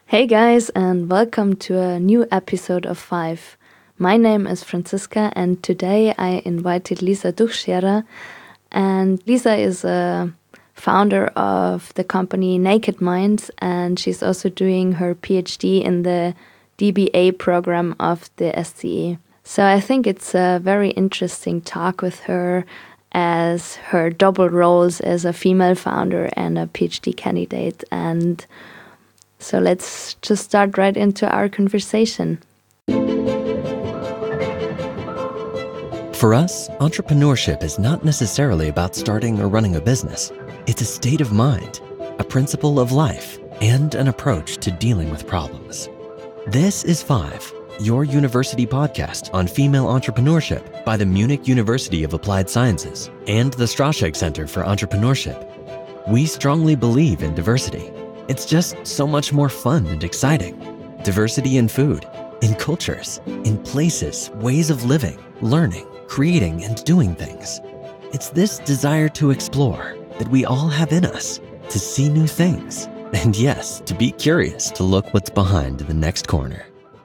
Hey guys, and welcome to a new episode of Five. My name is Franziska, and today I invited Lisa Duchscherer. And Lisa is a founder of the company Naked Minds, and she's also doing her PhD in the DBA program of the SCE. So I think it's a very interesting talk with her, as her double roles as a female founder and a PhD candidate. And so let's just start right into our conversation. For us, entrepreneurship is not necessarily about starting or running a business. It's a state of mind, a principle of life, and an approach to dealing with problems. This is Five, your university podcast on female entrepreneurship by the Munich University of Applied Sciences and the Straschek Center for Entrepreneurship. We strongly believe in diversity. It's just so much more fun and exciting. Diversity in food, in cultures, in places, ways of living, learning, creating, and doing things. It's this desire to explore that we all have in us, to see new things, and yes, to be curious to look what's behind the next corner.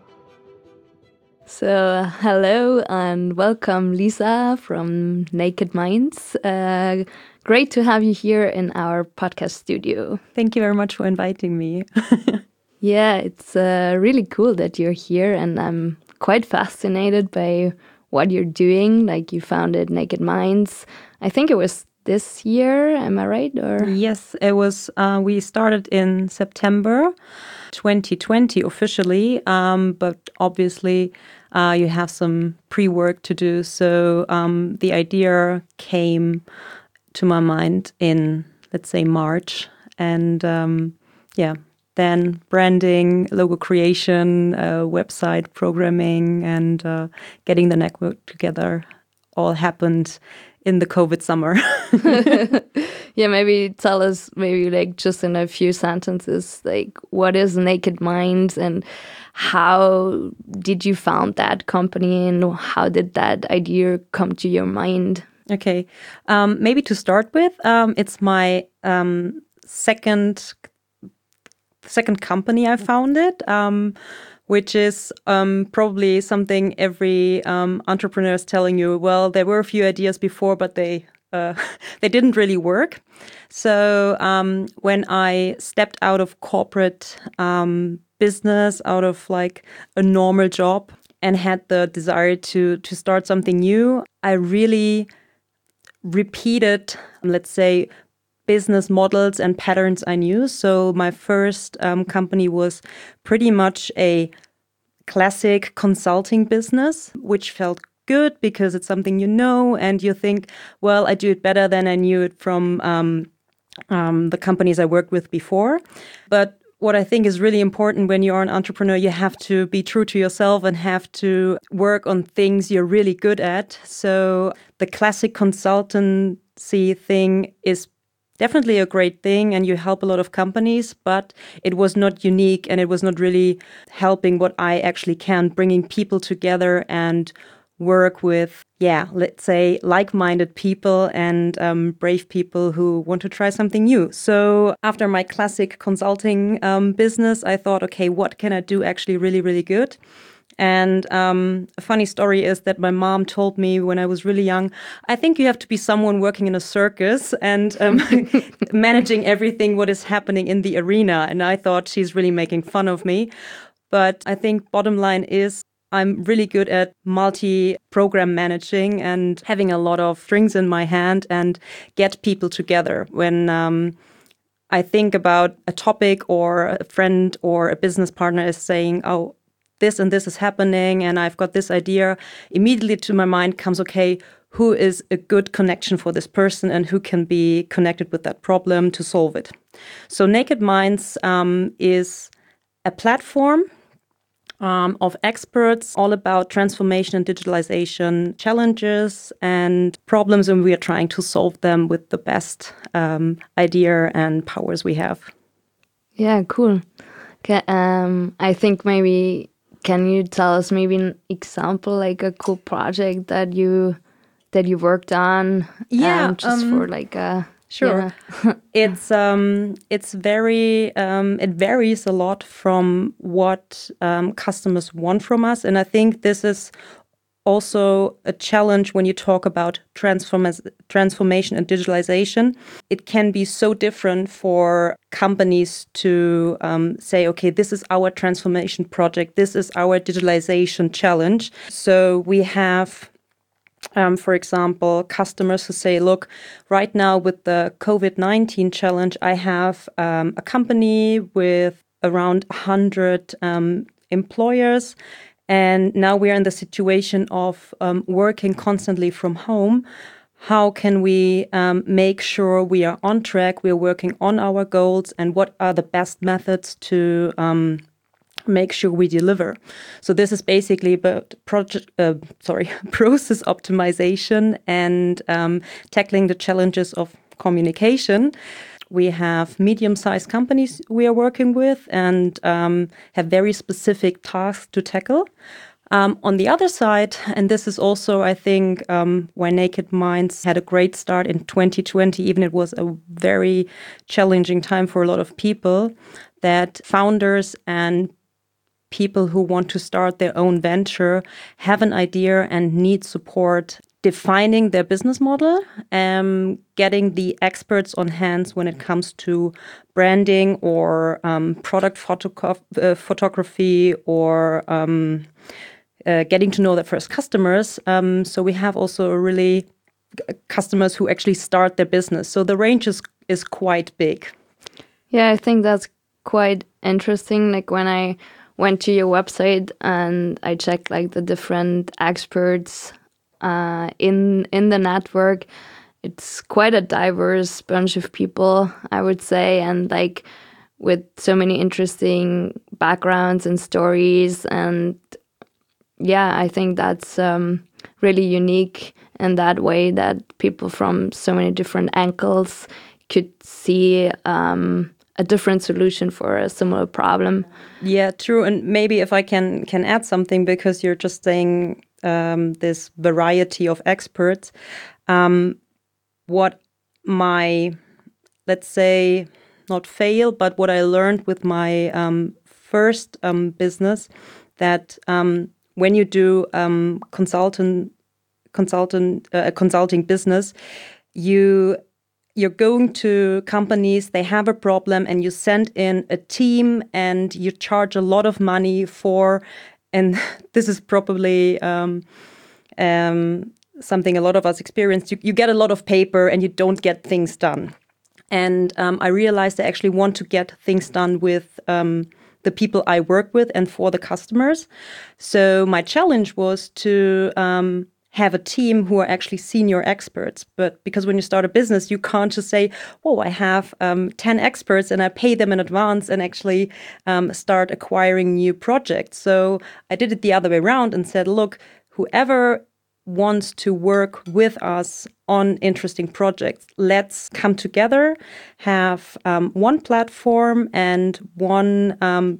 So, hello and welcome, Lisa from Naked Minds. Great to have you here in our podcast studio. Thank you very much for inviting me. Yeah, it's really cool that you're here, and I'm quite fascinated by what you're doing. Like, you founded Naked Minds. I think it was this year, am I right? Or Yes, it was. We started in September 2020 officially, but obviously you have some pre-work to do. So the idea came to my mind in, let's say, March. And then branding, logo creation, website programming, and getting the network together all happened in the COVID summer. Yeah, maybe tell us, maybe like just in a few sentences, like what is Naked Minds and how did you found that company and how did that idea come to your mind? Okay, maybe to start with, it's my second company I founded, which is probably something every entrepreneur is telling you. Well, there were a few ideas before, but they didn't really work. So when I stepped out of corporate business, out of like a normal job, and had the desire to start something new, I really repeated, let's say, business models and patterns I knew. So my first company was pretty much a classic consulting business, which felt good because it's something you know and you think, well, I do it better than I knew it from the companies I worked with before. But what I think is really important when you are an entrepreneur, you have to be true to yourself and have to work on things you're really good at. So the classic consultancy thing is definitely a great thing and you help a lot of companies, but it was not unique and it was not really helping what I actually can, bringing people together and work with, let's say, like-minded people and brave people who want to try something new. So after my classic consulting business, I thought, okay, what can I do actually really, really good? And a funny story is that my mom told me when I was really young, I think you have to be someone working in a circus and managing everything what is happening in the arena. And I thought she's really making fun of me. But I think bottom line is I'm really good at multi-program managing and having a lot of strings in my hand and get people together. When I think about a topic or a friend or a business partner is saying, oh, this and this is happening and I've got this idea, immediately to my mind comes, okay, who is a good connection for this person and who can be connected with that problem to solve it. So Naked Minds is a platform of experts all about transformation and digitalization challenges and problems, and we are trying to solve them with the best idea and powers we have. Yeah, cool. Okay, I think maybe can you tell us maybe an example, like a cool project that you worked on? Yeah, just for like a Sure. Yeah. It's very it varies a lot from what customers want from us, and I think this is also a challenge when you talk about transformation and digitalization. It can be so different for companies to say, okay, this is our transformation project, this is our digitalization challenge. So we have for example, customers who say, look, right now with the COVID-19 challenge, I have a company with around 100 employers. And now we are in the situation of working constantly from home. How can we make sure we are on track, we are working on our goals, and what are the best methods to make sure we deliver? So this is basically about process optimization and tackling the challenges of communication. We have medium-sized companies we are working with and have very specific tasks to tackle. On the other side, and this is also, I think, why Naked Minds had a great start in 2020, even it was a very challenging time for a lot of people, that founders and people who want to start their own venture have an idea and need support defining their business model, getting the experts on hands when it comes to branding or product photography or getting to know their first customers. So we have also really customers who actually start their business. So the range is quite big. Yeah, I think that's quite interesting. Like when I went to your website and I checked like the different experts in the network, it's quite a diverse bunch of people, I would say, and like with so many interesting backgrounds and stories. And yeah, I think that's really unique in that way, that people from so many different angles could see a different solution for a similar problem. Yeah, true. And maybe if I can add something, because you're just saying this variety of experts. What my, let's say, not fail, but what I learned with my first business, that when you do consulting business, you're going to companies, they have a problem, and you send in a team and you charge a lot of money for, and this is probably something a lot of us experience. You get a lot of paper and you don't get things done. And I realized I actually want to get things done with the people I work with and for the customers. So my challenge was to have a team who are actually senior experts. But because when you start a business, you can't just say, oh, I have 10 experts and I pay them in advance and actually start acquiring new projects. So I did it the other way around and said, look, whoever wants to work with us on interesting projects, let's come together, have one platform and one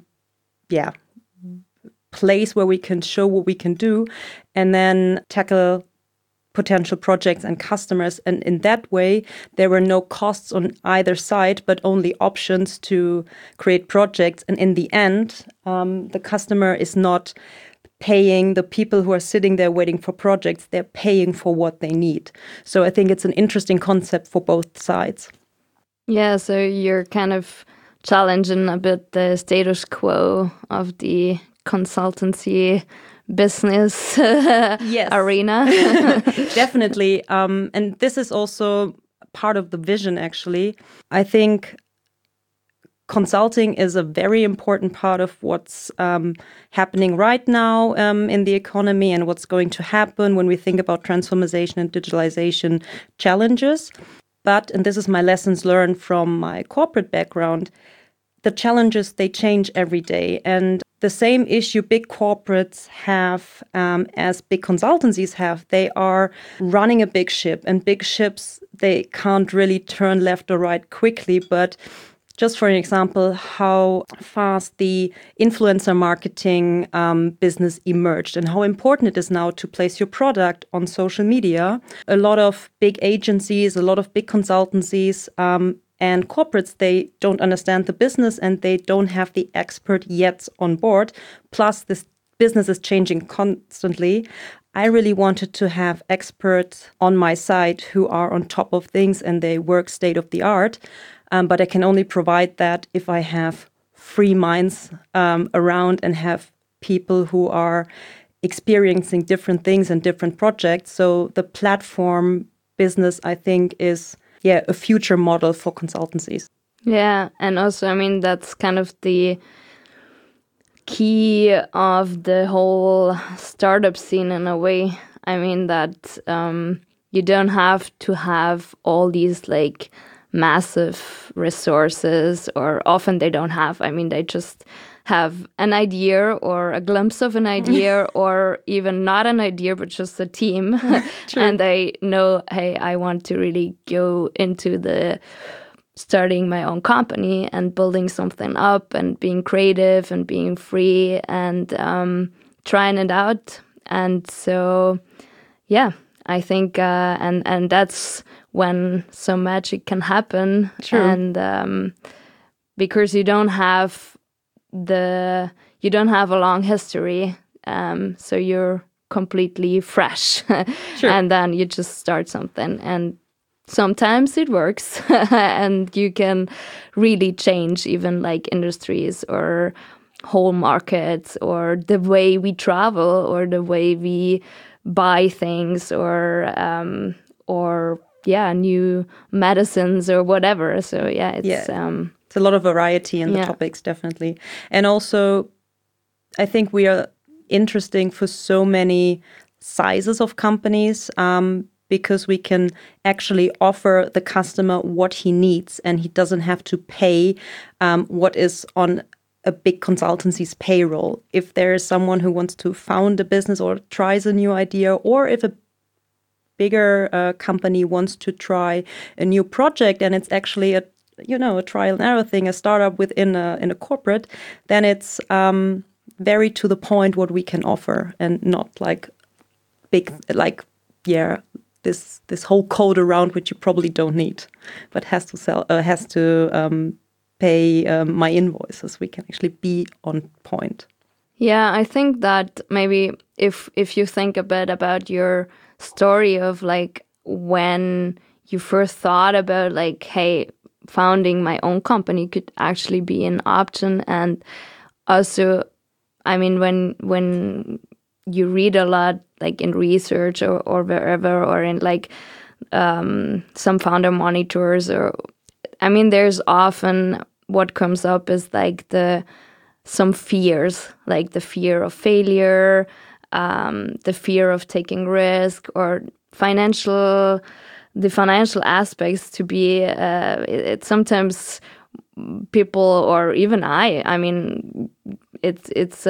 place where we can show what we can do, and then tackle potential projects and customers. And in that way, there were no costs on either side, but only options to create projects. And in the end, the customer is not paying the people who are sitting there waiting for projects. They're paying for what they need. So I think it's an interesting concept for both sides. Yeah, so you're kind of challenging a bit the status quo of the consultancy business arena. Definitely. And this is also part of the vision, actually. I think consulting is a very important part of what's happening right now in the economy and what's going to happen when we think about transformation and digitalization challenges. But, and this is my lessons learned from my corporate background, the challenges, they change every day. And the same issue big corporates have as big consultancies have, they are running a big ship. And big ships, they can't really turn left or right quickly. But just for an example, how fast the influencer marketing business emerged and how important it is now to place your product on social media. A lot of big agencies, a lot of big consultancies, and corporates, they don't understand the business and they don't have the expert yet on board. Plus, this business is changing constantly. I really wanted to have experts on my side who are on top of things and they work state of the art. But I can only provide that if I have free minds around and have people who are experiencing different things and different projects. So the platform business, I think, is a future model for consultancies. Yeah, and also, I mean, that's kind of the key of the whole startup scene in a way. I mean, that you don't have to have all these like massive resources, or often they don't have. I mean, they just have an idea or a glimpse of an idea or even not an idea, but just a team. And they know, hey, I want to really go into the starting my own company and building something up and being creative and being free and trying it out. And so, yeah, I think, and that's when some magic can happen. True. And because you don't have a long history, so you're completely fresh. And then you just start something, and sometimes it works and you can really change even like industries or whole markets or the way we travel or the way we buy things or new medicines or whatever. So it's a lot of variety in the topics, definitely. And also, I think we are interesting for so many sizes of companies because we can actually offer the customer what he needs and he doesn't have to pay what is on a big consultancy's payroll. If there is someone who wants to found a business or tries a new idea, or if a bigger company wants to try a new project and it's actually a trial and error thing, a startup within a corporate, then it's very to the point what we can offer and not like big, this whole code around which you probably don't need, but has to pay my invoices. We can actually be on point. Yeah, I think that maybe if you think a bit about your story of like when you first thought about like, hey, founding my own company could actually be an option. And also, I mean, when you read a lot like in research or wherever, or in like some founder monitors, or I mean, there's often what comes up is like some fears, like the fear of failure, the fear of taking risk, or the financial aspects to be. It's sometimes people, or even I mean, it's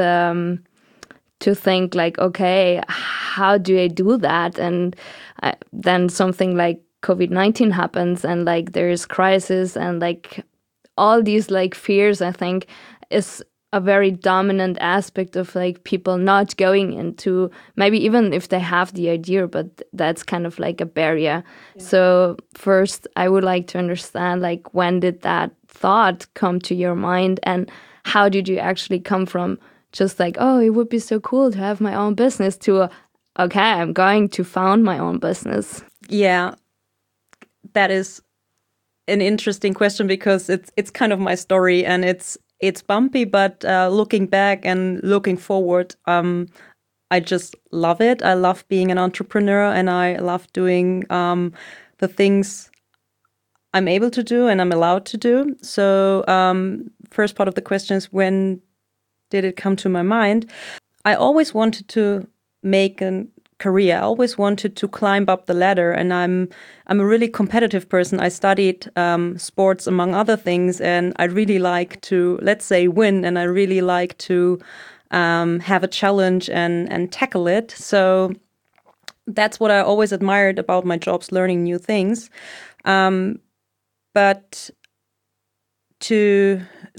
to think like, okay, how do I do that? And then something like COVID-19 happens, and like there's crisis, and like all these like fears, I think, is a very dominant aspect of like people not going into, maybe even if they have the idea, but that's kind of like a barrier. Yeah. So first, I would like to understand, like, when did that thought come to your mind, and how did you actually come from just like, oh, it would be so cool to have my own business, to okay, I'm going to found my own business? Yeah, that is an interesting question, because it's kind of my story, and it's bumpy, but looking back and looking forward, I just love it. I love being an entrepreneur, and I love doing the things I'm able to do and I'm allowed to do. So first part of the question is, when did it come to my mind? I always wanted to make a career. I always wanted to climb up the ladder, and I'm a really competitive person. I studied sports, among other things, and I really like to, let's say, win, and I really like to have a challenge and tackle it. So that's what I always admired about my jobs, learning new things. But to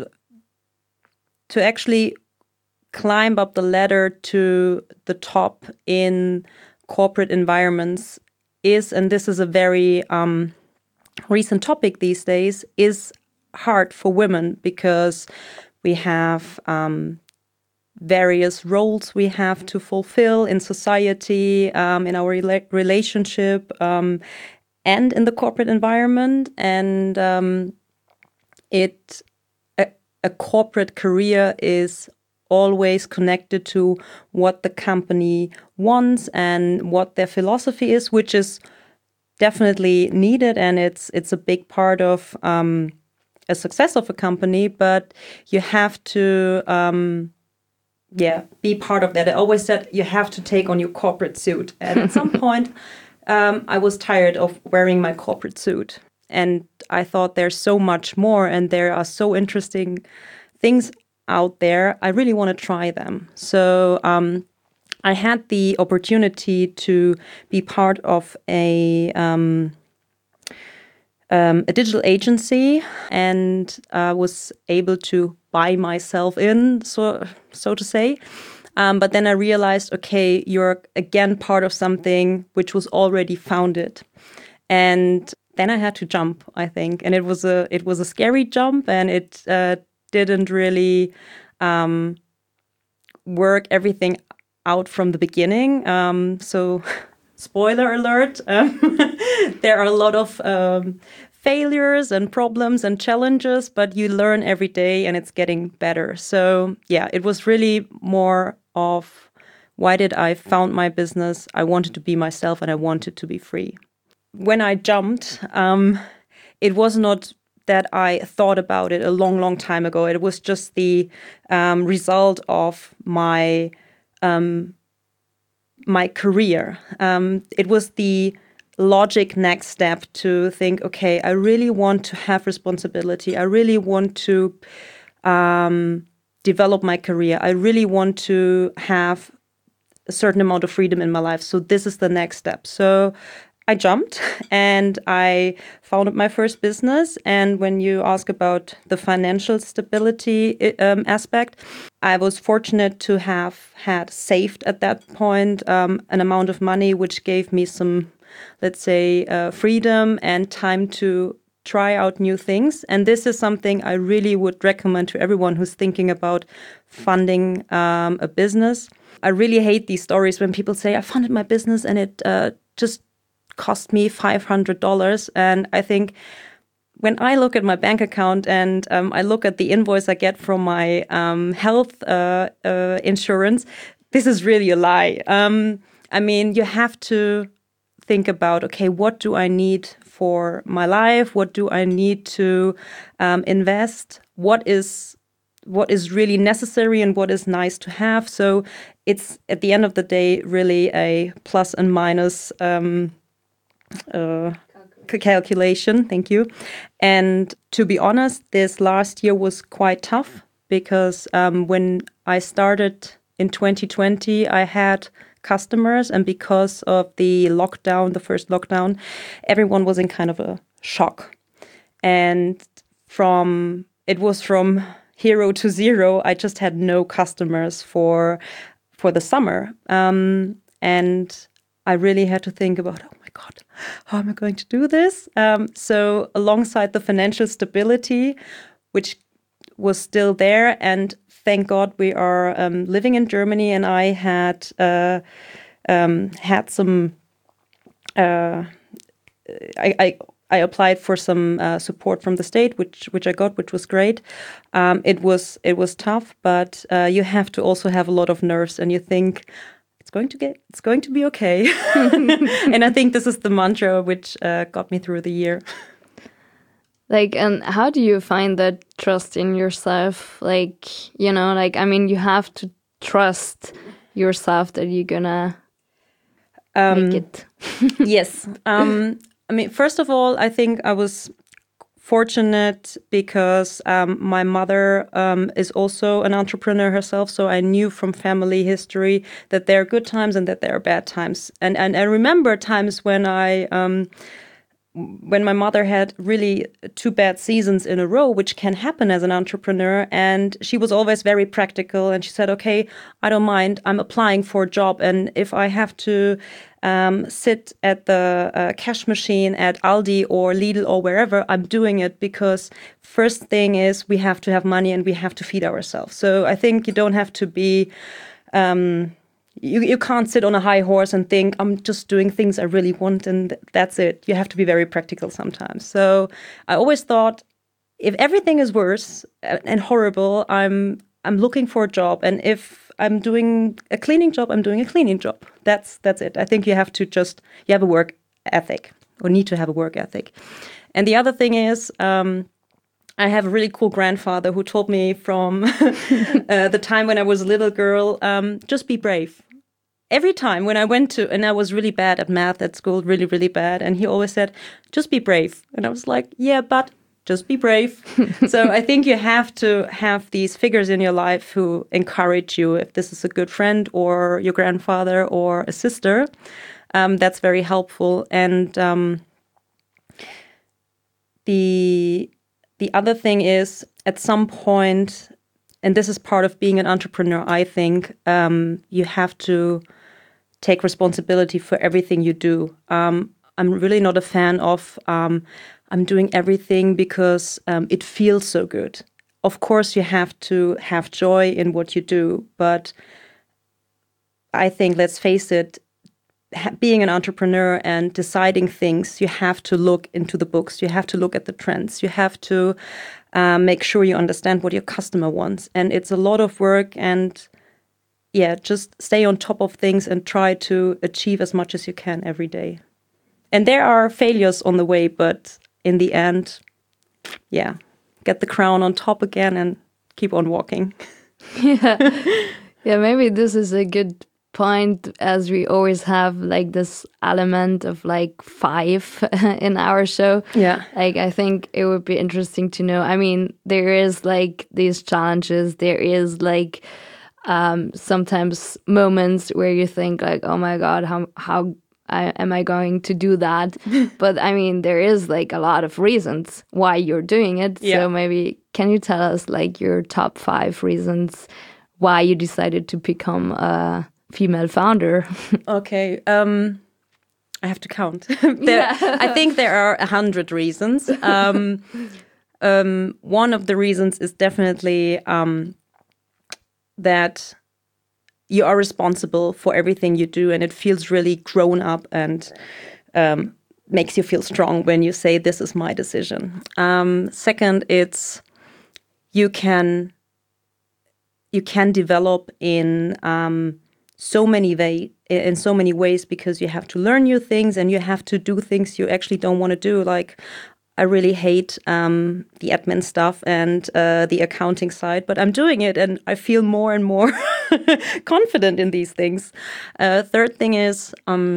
actually climb up the ladder to the top in corporate environments is, and this is a very recent topic these days, is hard for women because we have various roles we have to fulfill in society, in our relationship, and in the corporate environment. And a corporate career is always connected to what the company wants and what their philosophy is, which is definitely needed, and it's a big part of a success of a company. But you have to be part of that. I always said you have to take on your corporate suit, and at some point I was tired of wearing my corporate suit, and I thought there's so much more, and there are so interesting things out there. I really want to try them. So I had the opportunity to be part of a digital agency, and was able to buy myself in, so to say. But then I realized, okay, you're again part of something which was already founded, and then I had to jump, I think, and it was a scary jump, and it didn't really work everything out from the beginning. So, spoiler alert, there are a lot of failures and problems and challenges, but you learn every day and it's getting better. So, yeah, it was really more of why did I found my business? I wanted to be myself and I wanted to be free. When I jumped, it was not that I thought about it a long, long time ago. It was just the result of my career. It was the logic next step to think, okay, I really want to have responsibility. I really want to develop my career. I really want to have a certain amount of freedom in my life. So this is the next step. So I jumped and I founded my first business. And when you ask about the financial stability aspect, I was fortunate to have had saved at that point an amount of money which gave me some, let's say, freedom and time to try out new things. And this is something I really would recommend to everyone who's thinking about funding a business. I really hate these stories when people say, I funded my business and it just cost me $500. And I think when I look at my bank account and I look at the invoice I get from my health insurance, this is really a lie. I mean, you have to think about, okay, what do I need for my life? What do I need to invest? What is really necessary and what is nice to have? So it's, at the end of the day, really a plus and minus calculation. Thank you. And to be honest, this last year was quite tough because when I started in 2020, I had customers, and because of the lockdown, the first lockdown, everyone was in kind of a shock. And it was from hero to zero. I just had no customers for the summer. And I really had to think about, oh my God, how am I going to do this? So alongside the financial stability, which was still there, and thank God we are living in Germany, and I had some. I applied for some support from the state, which I got, which was great. It was tough, but you have to also have a lot of nerves, and you think it's going to be okay. And I think this is the mantra which got me through the year. Like, and how do you find that trust in yourself? Like, you know, like, I mean, you have to trust yourself that you're gonna make it. Yes. I mean, first of all, I think I was fortunate because my mother is also an entrepreneur herself. So I knew from family history that there are good times and that there are bad times. And I remember times when I when my mother had really 2 bad seasons in a row, which can happen as an entrepreneur. And she was always very practical. And she said, okay, I don't mind. I'm applying for a job. And if I have to sit at the cash machine at Aldi or Lidl or wherever, I'm doing it, because first thing is we have to have money and we have to feed ourselves. So I think you don't have to be... You can't sit on a high horse and think, I'm just doing things I really want and that's it. You have to be very practical sometimes. So I always thought, if everything is worse and horrible, I'm looking for a job. And if I'm doing a cleaning job, I'm doing a cleaning job. That's it. I think you have a work ethic, or need to have a work ethic. And the other thing is, I have a really cool grandfather who told me from the time when I was a little girl, just be brave. Every time when I and I was really bad at math at school, really, really bad. And he always said, just be brave. And I was like, yeah, but just be brave. So I think you have to have these figures in your life who encourage you. If this is a good friend or your grandfather or a sister, that's very helpful. And the other thing is, at some point, and this is part of being an entrepreneur, I think, you have to take responsibility for everything you do. I'm really not a fan of I'm doing everything because it feels so good. Of course, you have to have joy in what you do, but I think, let's face it, being an entrepreneur and deciding things, you have to look into the books, you have to look at the trends, you have to make sure you understand what your customer wants. And it's a lot of work, and just stay on top of things and try to achieve as much as you can every day. And there are failures on the way, but in the end, get the crown on top again and keep on walking. Yeah, maybe this is a good point, as we always have like this element of like 5 in our show. Like, I think it would be interesting to know. I mean, there is like these challenges, there is like sometimes moments where you think like, oh my God, how am I going to do that? But I mean, there is like a lot of reasons why you're doing it. So maybe can you tell us like your top 5 reasons why you decided to become a female founder? Okay. I have to count. I think there are 100 reasons. One of the reasons is definitely that you are responsible for everything you do, and it feels really grown up and makes you feel strong when you say, this is my decision. Second, it's you can develop in so many ways, because you have to learn new things and you have to do things you actually don't want to do. Like, I really hate the admin stuff and the accounting side, but I'm doing it and I feel more and more confident in these things. Third thing is,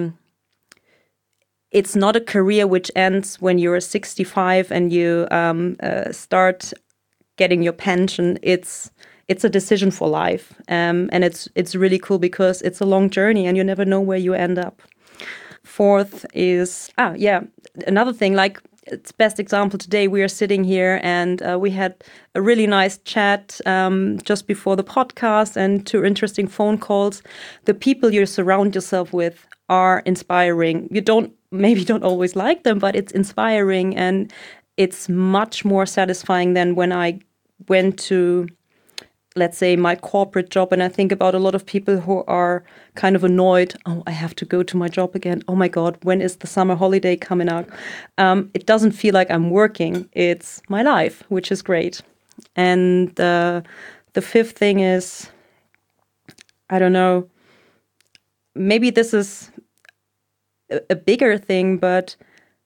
it's not a career which ends when you're 65 and you start getting your pension. It's a decision for life, and it's really cool because it's a long journey and you never know where you end up. Fourth is another thing, like, it's best example today. We are sitting here and we had a really nice chat just before the podcast and 2 interesting phone calls. The people you surround yourself with are inspiring. You maybe don't always like them, but it's inspiring, and it's much more satisfying than when I went to, let's say, my corporate job, and I think about a lot of people who are kind of annoyed. Oh, I have to go to my job again. Oh my God, when is the summer holiday coming out? It doesn't feel like I'm working. It's my life, which is great. And the 5th thing is, I don't know, maybe this is a bigger thing, but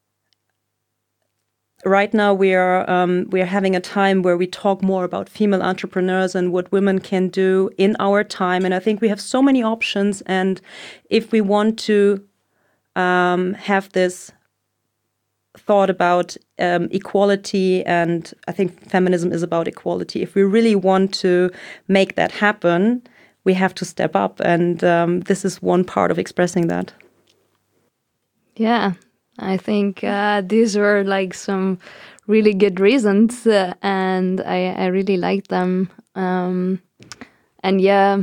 right now we are having a time where we talk more about female entrepreneurs and what women can do in our time. And I think we have so many options. And if we want to have this thought about equality, and I think feminism is about equality, if we really want to make that happen, we have to step up. And this is one part of expressing that. Yeah. I think these were like some really good reasons, and I really like them. And yeah,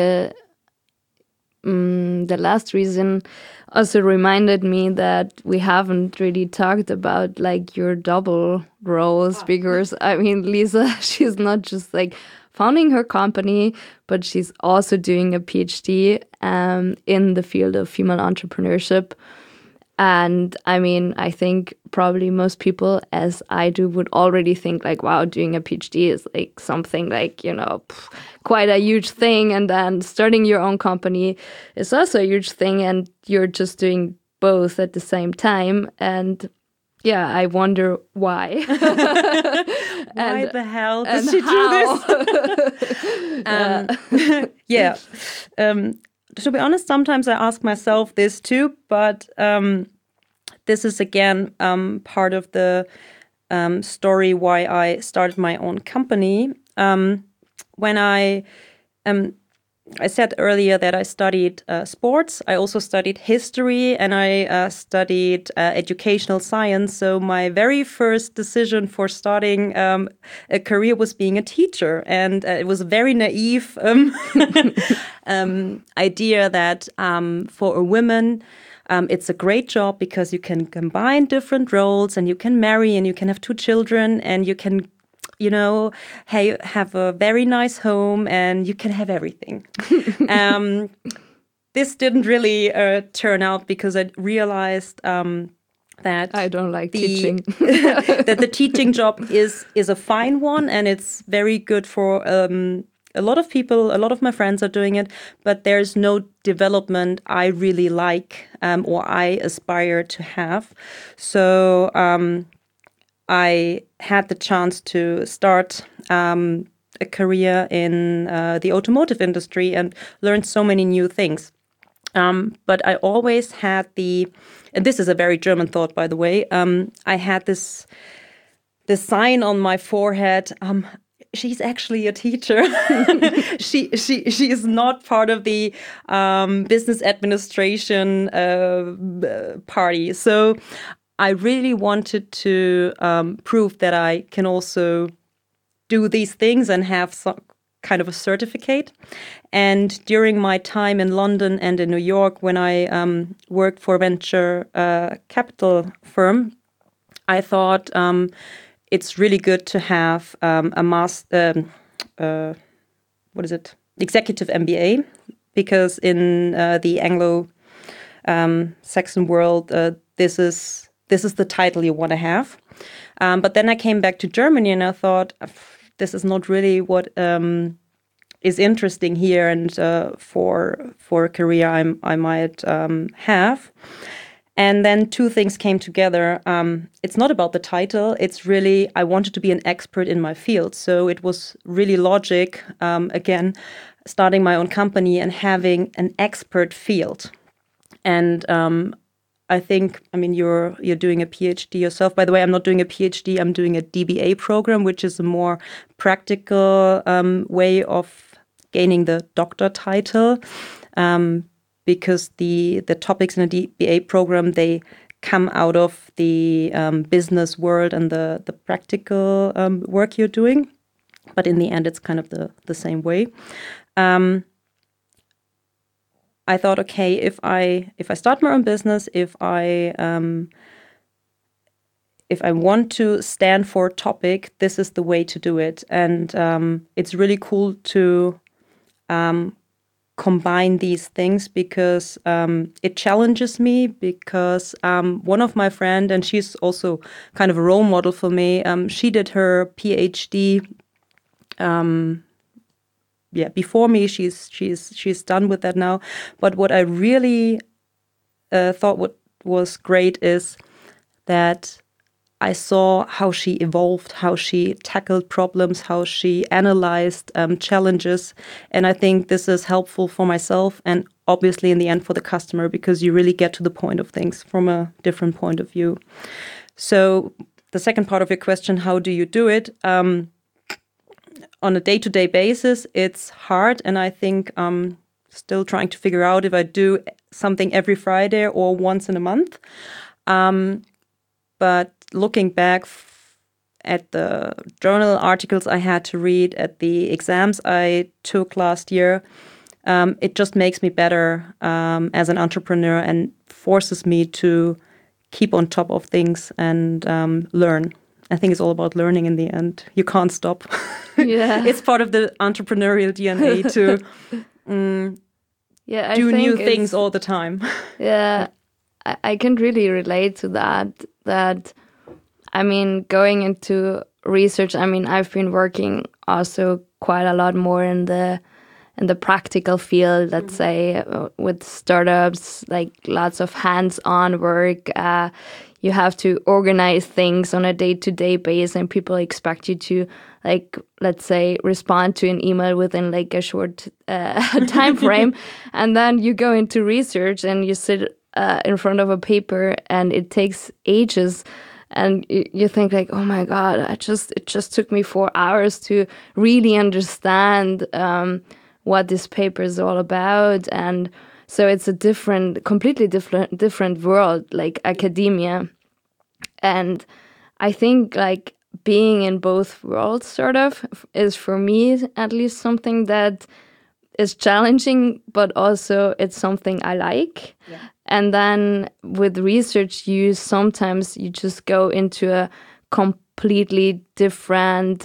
the last reason also reminded me that we haven't really talked about like your double roles, because I mean, Lisa, she's not just like founding her company, but she's also doing a PhD in the field of female entrepreneurship. And I mean, I think probably most people, as I do, would already think like, wow, doing a PhD is like something like, quite a huge thing. And then starting your own company is also a huge thing. And you're just doing both at the same time. And yeah, I wonder why. Why the hell does she do this? Yeah. To be honest, sometimes I ask myself this too, but this is again part of the story why I started my own company. When I said earlier that I studied sports, I also studied history, and I studied educational science. So my very first decision for starting a career was being a teacher. And it was a very naive idea that for a woman, it's a great job because you can combine different roles, and you can marry, and you can have 2 children, and you can have a very nice home, and you can have everything. This didn't really turn out, because I realized that I don't like teaching. That the teaching job is a fine one, and it's very good for a lot of people. A lot of my friends are doing it, but there's no development I really like or I aspire to have. So I had the chance to start a career in the automotive industry and learned so many new things. But I always had and this is a very German thought, by the way, I had this sign on my forehead. She's actually a teacher. She is not part of the business administration party. So I really wanted to prove that I can also do these things and have some kind of a certificate. And during my time in London and in New York, when I worked for a venture capital firm, I thought it's really good to have a executive MBA, because in the Anglo-Saxon world, this is the title you want to have. But then I came back to Germany, and I thought, this is not really what is interesting here, and for a career I might have. And then 2 things came together. It's not about the title. It's really, I wanted to be an expert in my field. So it was really logic, again, starting my own company and having an expert field. And I think, you're doing a PhD yourself. By the way, I'm not doing a PhD. I'm doing a DBA program, which is a more practical way of gaining the doctor title. Because the topics in a DBA program, they come out of the business world and the practical work you're doing. But in the end, it's kind of the same way. I thought, okay, if I start my own business, if I want to stand for a topic, this is the way to do it. And it's really cool to combine these things, because it challenges me, because one of my friends, and she's also kind of a role model for me, she did her PhD before me. She's done with that now. But what I really thought what was great is that I saw how she evolved, how she tackled problems, how she analyzed challenges. And I think this is helpful for myself, and obviously in the end for the customer, because you really get to the point of things from a different point of view. So the second part of your question, how do you do it? On a day-to-day basis, it's hard. And I think I'm still trying to figure out if I do something every Friday or once in a month. But looking back at the journal articles I had to read, at the exams I took last year, it just makes me better as an entrepreneur and forces me to keep on top of things and learn. I think it's all about learning in the end. You can't stop. Yeah. It's part of the entrepreneurial DNA to do new things all the time. Yeah, I can really relate to that. That, I mean, going into research, I mean, I've been working also quite a lot more in the practical field, let's say, with startups, like lots of hands-on work. You have to organize things on a day-to-day basis, and people expect you to, like, let's say, respond to an email within like a short time frame. And then you go into research and you sit in front of a paper and it takes ages. And you think like, oh my God, it just took me 4 hours to really understand what this paper is all about. And so it's a completely different world, like academia. And I think like being in both worlds sort of is, for me at least, something that is challenging, but also it's something I like. Yeah. And then with research, sometimes you just go into a completely different,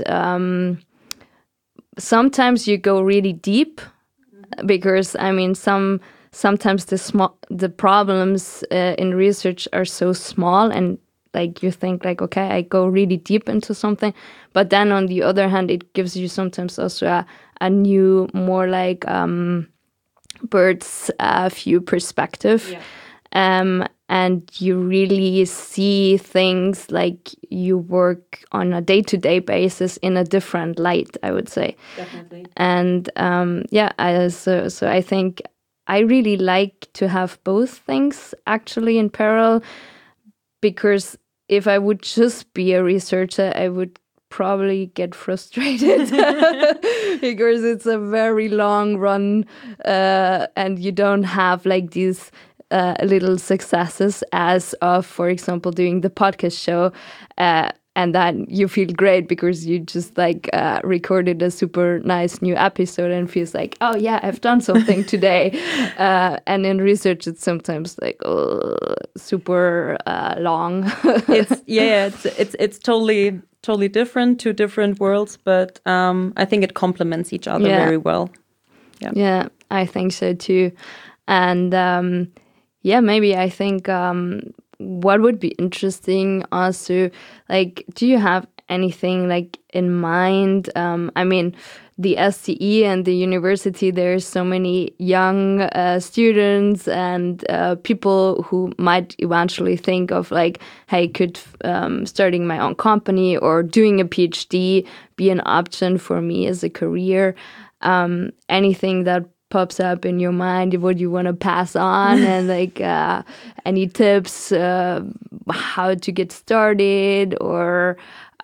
sometimes you go really deep, because I mean, sometimes the problems in research are so small, and like you think like, okay, I go really deep into something, but then on the other hand, it gives you sometimes also a new, more like bird's view perspective. Yeah. And you really see things, like you work on a day-to-day basis in a different light, I would say. Definitely. And so I think I really like to have both things actually in parallel, because if I would just be a researcher, I would probably get frustrated because it's a very long run, and you don't have like these little successes as of, for example, doing the podcast show, and then you feel great because you just like recorded a super nice new episode and feels like, oh yeah, I've done something today. And in research, it's sometimes like super long. It's totally different, two different worlds, but I think it complements each other very well. Yeah, I think so too. And maybe I think what would be interesting also, like, do you have anything like in mind? I mean, the STE and the university, there's so many young students and people who might eventually think of like, hey, could starting my own company or doing a PhD be an option for me as a career? Anything that pops up in your mind, what you want to pass on, and like any tips how to get started, or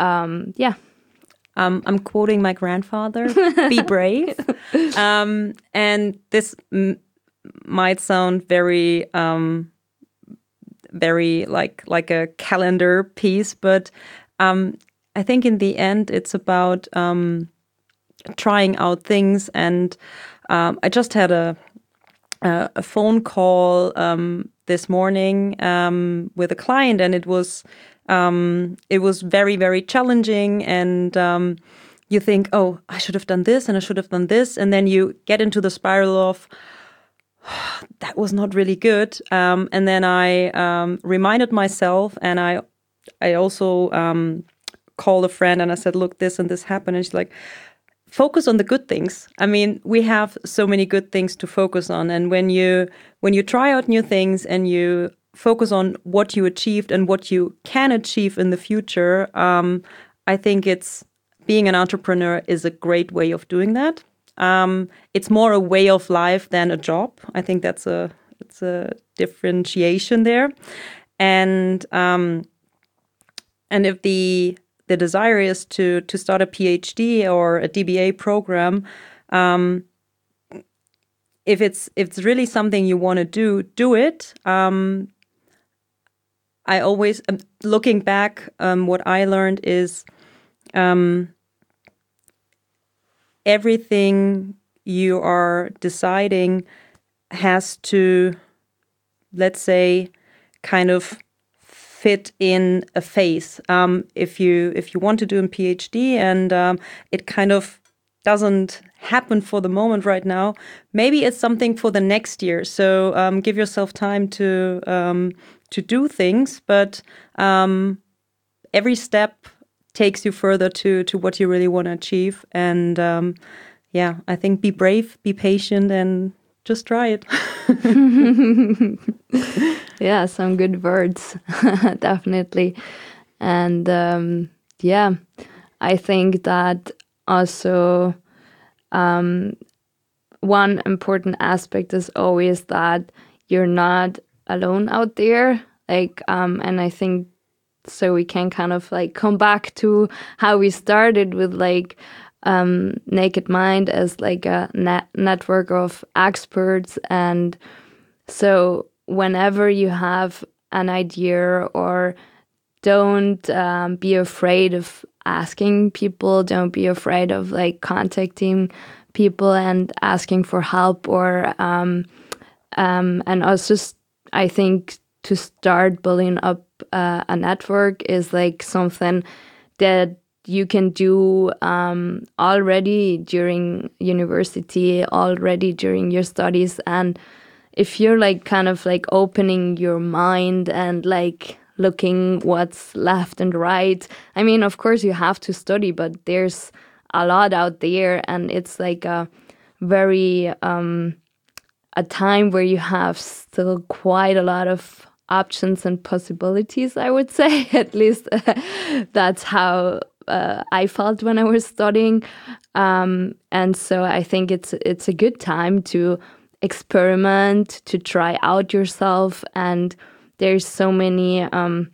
I'm quoting my grandfather, be brave. And this might sound very like a calendar piece, but I think in the end it's about trying out things. And I just had a phone call this morning with a client, and it was very, very challenging. And you think, oh, I should have done this and I should have done this, and then you get into the spiral of that was not really good. And then I reminded myself, and I also called a friend and I said, look, this and this happened, and she's like, focus on the good things. I mean, we have so many good things to focus on. And when you try out new things and you focus on what you achieved and what you can achieve in the future, I think being an entrepreneur is a great way of doing that. It's more a way of life than a job. I think it's a differentiation there. And if the desire is to start a PhD or a DBA program, if it's really something you want to do it. I always, looking back, what I learned is everything you are deciding has to, let's say, kind of fit in a phase. If you want to do a PhD and it kind of doesn't happen for the moment right now, maybe it's something for the next year. So give yourself time to do things, but every step takes you further to what you really want to achieve. And I think be brave, be patient, and just try it. Yeah, some good words, definitely. And I think that also one important aspect is always that you're not alone out there. And I think so we can kind of come back to how we started with Naked Mind as a network of experts. And so whenever you have an idea, or don't be afraid of asking people, don't be afraid of contacting people and asking for help, or and also I think to start building up a network is something that you can do already during university, already during your studies. And if you're kind of opening your mind and looking what's left and right, I mean, of course you have to study, but there's a lot out there, and it's a very a time where you have still quite a lot of options and possibilities, I would say. At least that's how I felt when I was studying. And so I think it's a good time to experiment, to try out yourself. And there's so many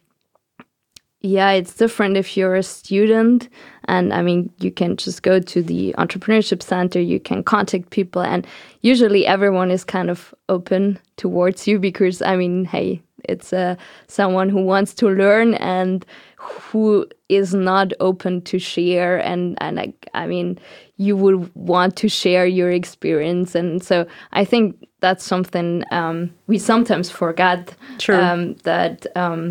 it's different if you're a student. And I mean, you can just go to the entrepreneurship center, you can contact people, and usually everyone is kind of open towards you, because I mean, hey, it's someone who wants to learn and who is not open to share. And I mean, you would want to share your experience. And so I think that's something we sometimes forget. Sure. That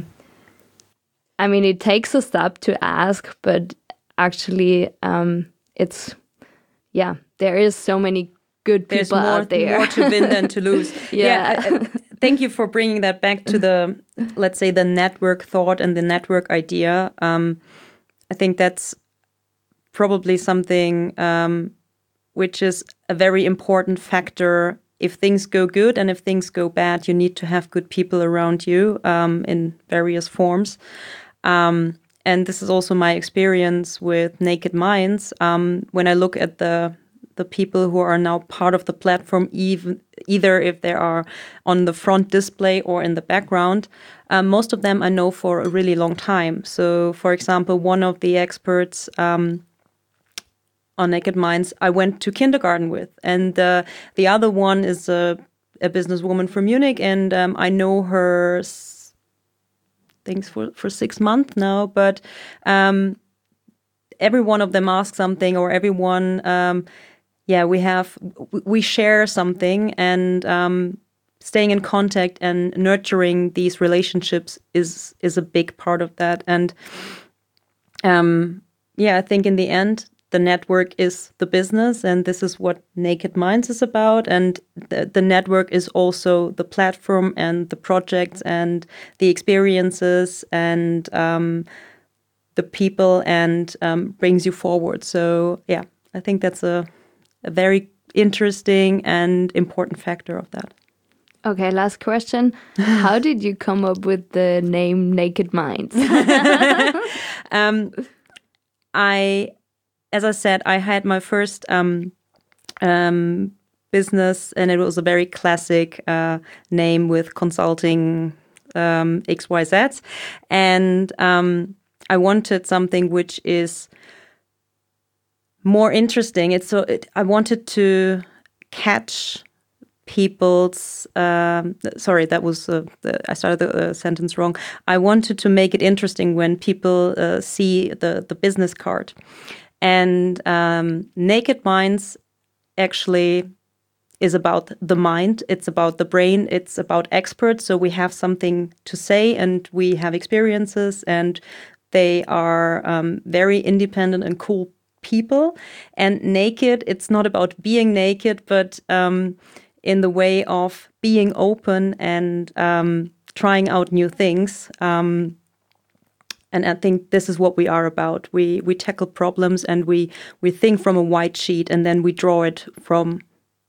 I mean, it takes a step to ask, but actually, it's there is so many good people out there. More to win than to lose. Thank you for bringing that back to the, let's say, the network thought and the network idea. I think that's probably something which is a very important factor. If things go good and if things go bad, you need to have good people around you in various forms. And this is also my experience with Naked Minds. When I look at the people who are now part of the platform, either if they are on the front display or in the background, most of them I know for a really long time. So, for example, one of the experts on Naked Minds I went to kindergarten with, and the other one is a businesswoman from Munich, and I know her things for 6 months now, but every one of them asks something, or everyone we share something, and staying in contact and nurturing these relationships is a big part of that. And I think in the end the network is the business, and this is what Naked Minds is about. And the network is also the platform and the projects and the experiences and the people, and brings you forward. So, I think that's a very interesting and important factor of that. Okay, last question. How did you come up with the name Naked Minds? As I said, I had my first business, and it was a very classic name with consulting XYZ. And I wanted something which is more interesting. I wanted to catch people's sorry, that was I started the sentence wrong. I wanted to make it interesting when people see the business card. And Naked Minds actually is about the mind, it's about the brain, it's about experts. So we have something to say and we have experiences, and they are very independent and cool people. And Naked, it's not about being naked, but in the way of being open and trying out new things. And I think this is what we are about. We tackle problems and we think from a white sheet, and then we draw it for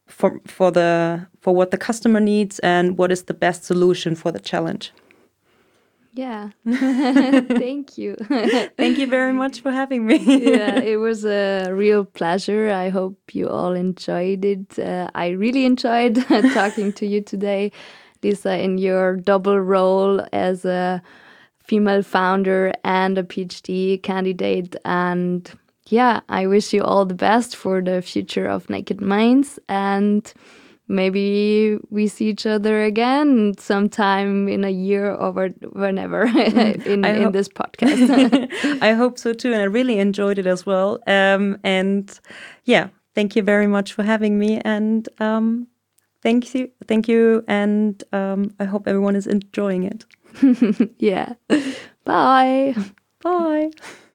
what the customer needs and what is the best solution for the challenge. Yeah. Thank you. Thank you very much for having me. Yeah, it was a real pleasure. I hope you all enjoyed it. I really enjoyed talking to you today, Lisa, in your double role as a female founder and a PhD candidate. And yeah, I wish you all the best for the future of Naked Minds, and maybe we see each other again sometime in a year or whenever in this podcast. I hope so too, and I really enjoyed it as well. And yeah, thank you very much for having me, and thank you, and I hope everyone is enjoying it. Yeah. Bye. Bye.